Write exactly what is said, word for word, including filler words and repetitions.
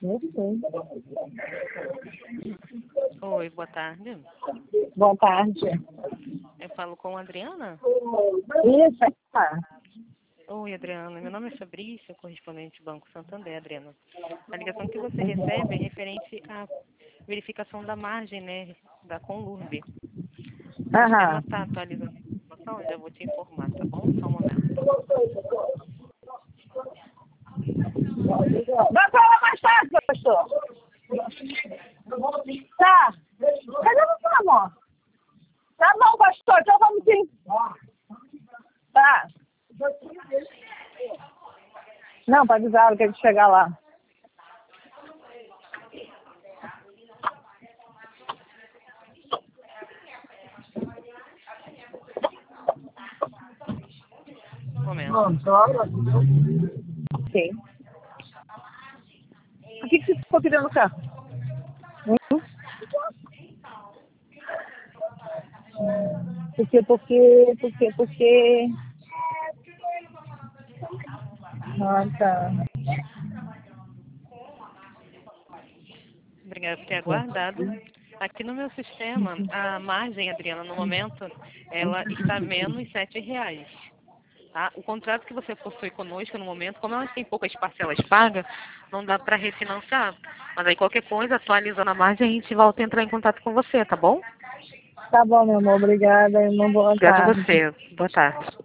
Eu sei. Oi, boa tarde. Boa tarde. Eu falo com a Adriana? Isso, tá. Oi, Adriana. Meu nome é Fabrício, correspondente do Banco Santander, Adriana. A ligação que você recebe é referente à verificação da margem, né, da Conlurb. O sistema Aham. está atualizando a informação, eu já vou te informar, tá bom? Só um momento. Vai pra lá mais tarde, pastor. Tá. Cadê você, amor? Tá bom, pastor, então vamos sim. Tá. Não, para avisar ela que a gente chegar lá. Um momento. Sim. O que, que você ficou querendo no carro? Hum? Por quê, por quê, por quê, por quê? Ah, tá. Obrigada por ter aguardado. Aqui no meu sistema, a margem, Adriana, no momento, ela está menos sete reais. Tá? O contrato que você possui conosco no momento, como elas têm poucas parcelas pagas, não dá para refinanciar. Mas aí qualquer coisa, atualizando a margem, a gente volta a entrar em contato com você, tá bom? Tá bom, meu amor. Obrigada. Uma boa Obrigada a tarde. você. Boa tarde.